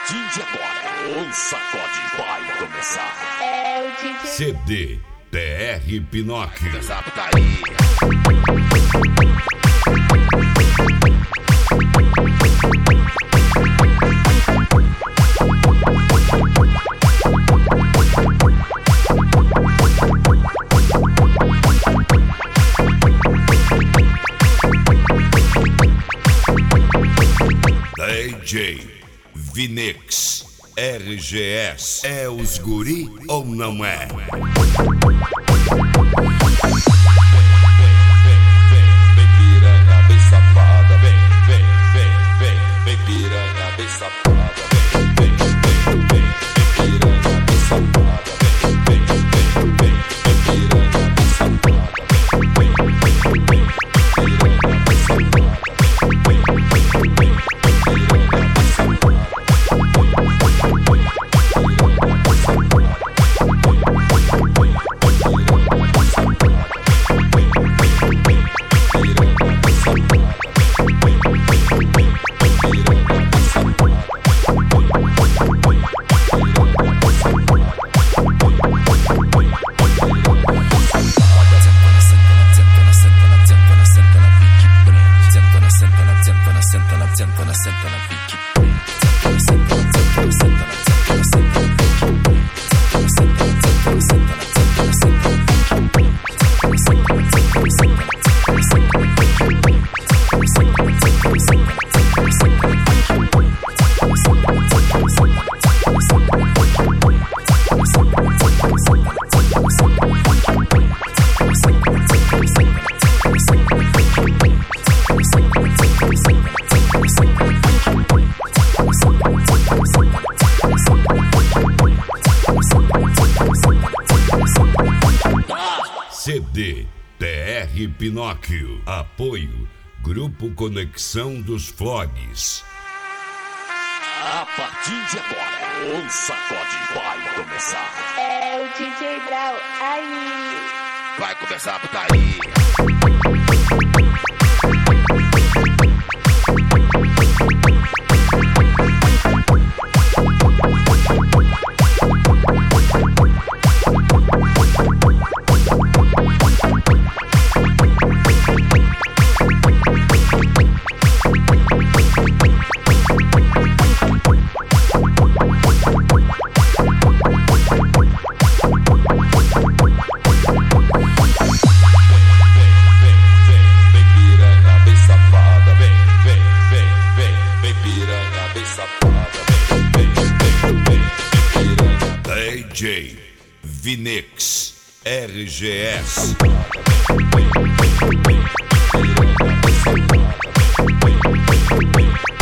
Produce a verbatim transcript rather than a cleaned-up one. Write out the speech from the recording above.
partir de agora, o sacode vai começar. É o D J C D T R Pinóquio. Essa putaria. D J Vinix R G S. É os guri ou não é? Vem piranha bem safada, vem, vem, vem, vem, vem piranha bem safada, vem, vem, vem, vem, vem piranha bem safada, vem, vem, vem, vem, vem piranha bem safada, vem, vem, vem, vem, piranha bem safada, vem, vem, vem, vem, piranha bem safada. C D T R Pinóquio. Apoio Grupo Conexão dos Flogs. A partir de agora, o sacode vai começar. é o D J Brau. Aí. Vai começar a putaria. D J Vinix R G S. Vem, vem, vem, vem,